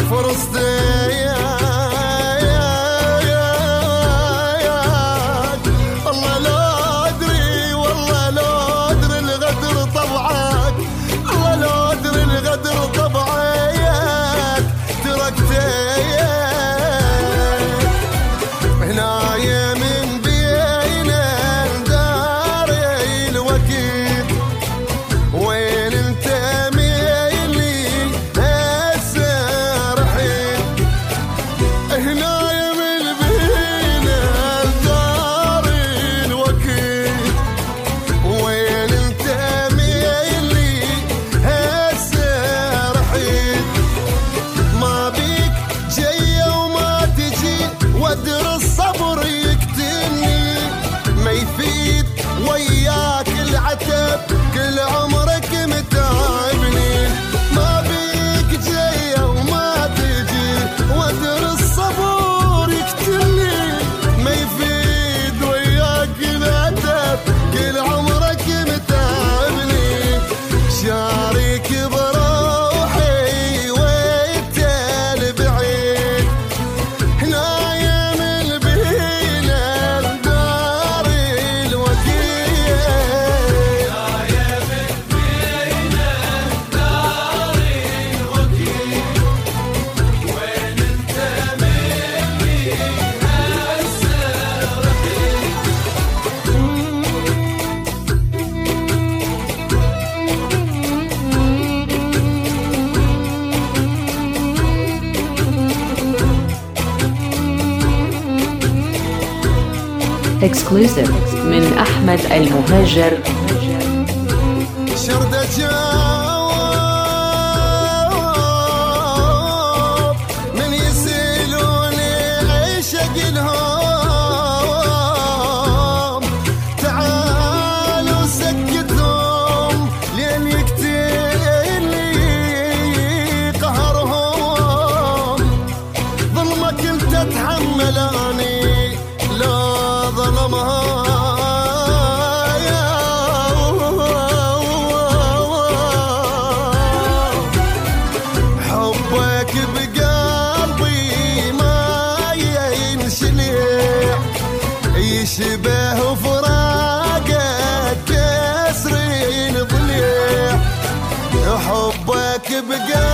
كل عمرك متعبني، ما بيك جاي وما تجي وادر الصبر يقتلني، ما يفيد وياك العتب كل عمرك متعبني، شارك بروحي وانت البعيد، نايم البينا الدار الوكيل، Exclusive من أحمد المهاجر. شردة جواب من يسألوني عشق الهوم، تعالوا سكتهم لين يقتلني قهرهم، ظلمك انت تحملاني لا ظلمها، حبك بقلبي ما ينشلع، يشبه فراقك كسر ضليع، حبك بقلبي